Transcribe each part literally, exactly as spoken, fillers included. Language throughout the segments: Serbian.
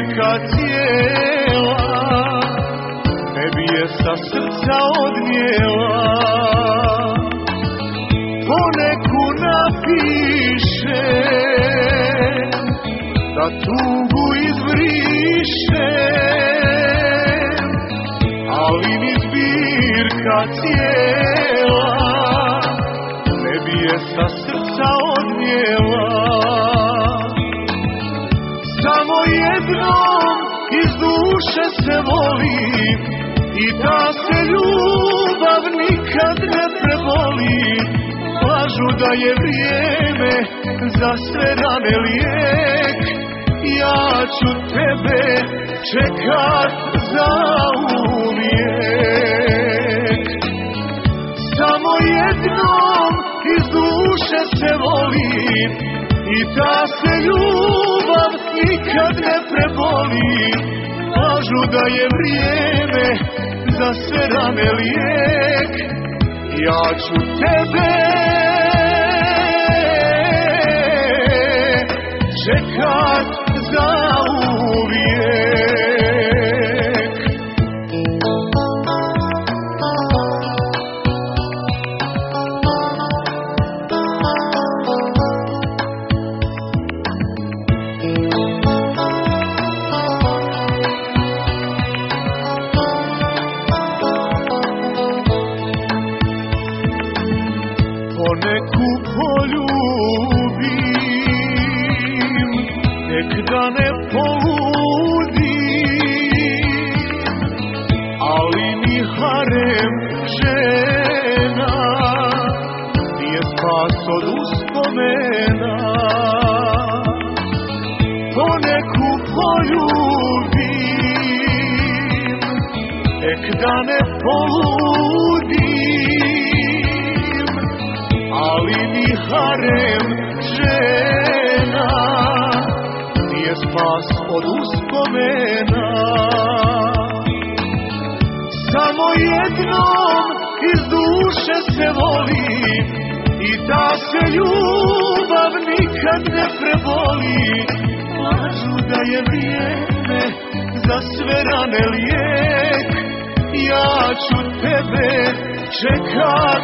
zbirka cijela, ne bije sa srca odnijela. Poneku napiše da tugu izbriše, ali mi zbirka cijela ne bije sa srca odnijela. Samo jednom iz duše se voli i ta se ljubav nikad ne preboli. Lažu da je vrijeme za sve rane lijek, ja ću tebe čekat zauvijek. Samo jednom iz duše se voli i ta se ljubav nikad ne preboli. Lažu da je vrijeme za sve rane lijek, ja ću tebe čekat zauvijek. Poneku poljubim, nek da ne poludim, ali mi harem žena nije spas od uspomena. Poneku poljubim, nek da ne poludim, ali mi harem žena nije spas od uspomena. Samo jednom iz duše se voli i ta se ljubav nikad ne preboli. Lažu da je vrijeme za sve rane lijek, ja ću tebe čekat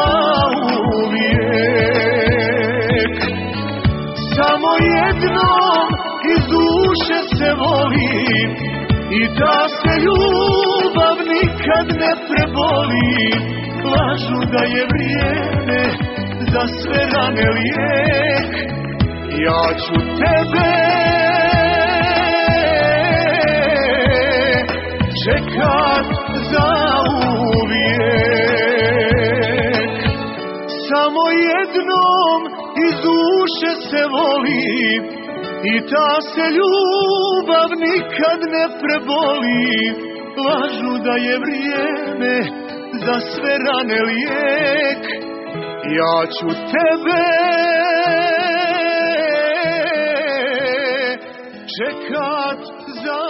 zauvijek. Samo jednom iz duše se voli i ta se ljubav nikad ne preboli. Lažu da je vrijeme za sve rane lijek, ja ću tebe čekat zauvijek. Samo jednom iz duše se voli i ta se ljubav nikad ne preboli. Lažu da je vrijeme za sve rane lijek, ja ću tebe čekat za